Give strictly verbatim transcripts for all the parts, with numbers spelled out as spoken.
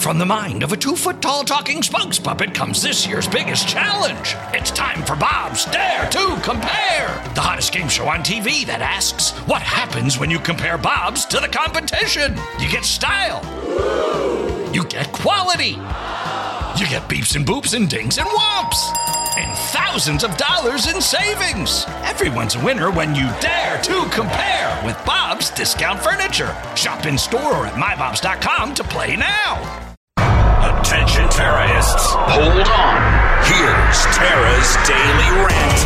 From the mind of a two-foot-tall talking spokes puppet comes this year's biggest challenge. It's time for Bob's Dare to Compare, the hottest game show on T V that asks, what happens when you compare Bobs to the competition? You get style. You get quality. You get beeps and boops and dings and whomps. And thousands of dollars in savings. Everyone's a winner when you dare to compare with Bob's Discount Furniture. Shop in store or at my bobs dot com to play now. Attention terrorists, hold on. Here's Tara's Daily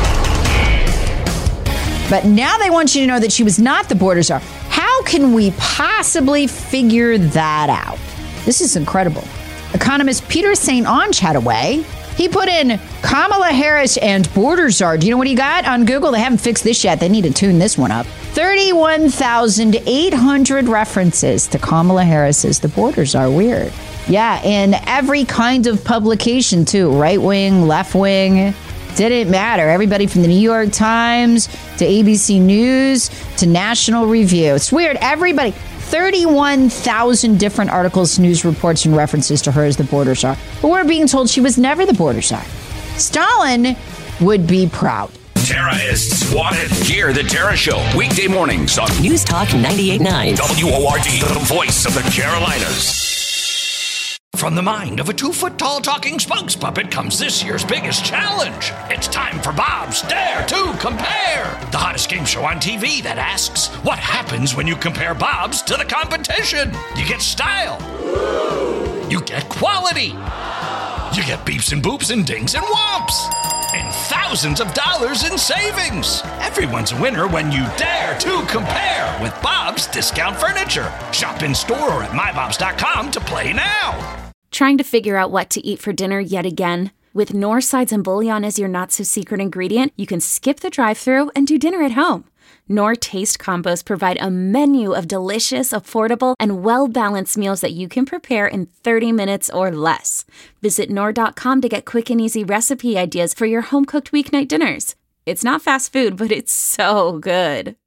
Rant. But now they want you to know that she was not the border czar. How can we possibly figure that out? This is incredible. Economist Peter Saint Onge had a way. He put in Kamala Harris and border czar. Do you know what he got on Google? They haven't fixed this yet. They need to tune this one up. thirty-one thousand eight hundred references to Kamala Harris as the border czar. Weird. Yeah, in every kind of publication, too. Right wing, left wing. Didn't matter. Everybody from the New York Times to A B C News to National Review. It's weird. Everybody. thirty-one thousand different articles, news reports, and references to her as the border czar. But we're being told she was never the border czar. Stalin would be proud. Tara is swatted. Hear the Tara Show weekday mornings on News Talk ninety-eight point nine. W O R D, the voice of the Carolinas. From the mind of a two-foot-tall talking spokes puppet comes this year's biggest challenge. It's time for Bob's Dare to Compare, the hottest game show on T V that asks, what happens when you compare Bobs to the competition? You get style. You get quality. You get beeps and boops and dings and whomps. And thousands of dollars in savings. Everyone's a winner when you dare to compare with Bob's Discount Furniture. Shop in store or at my bobs dot com to play now. Trying to figure out what to eat for dinner yet again? With Knorr sides and bouillon as your not-so-secret ingredient, you can skip the drive-thru and do dinner at home. Knorr Taste Combos provide a menu of delicious, affordable, and well-balanced meals that you can prepare in thirty minutes or less. Visit Knorr dot com to get quick and easy recipe ideas for your home-cooked weeknight dinners. It's not fast food, but it's so good.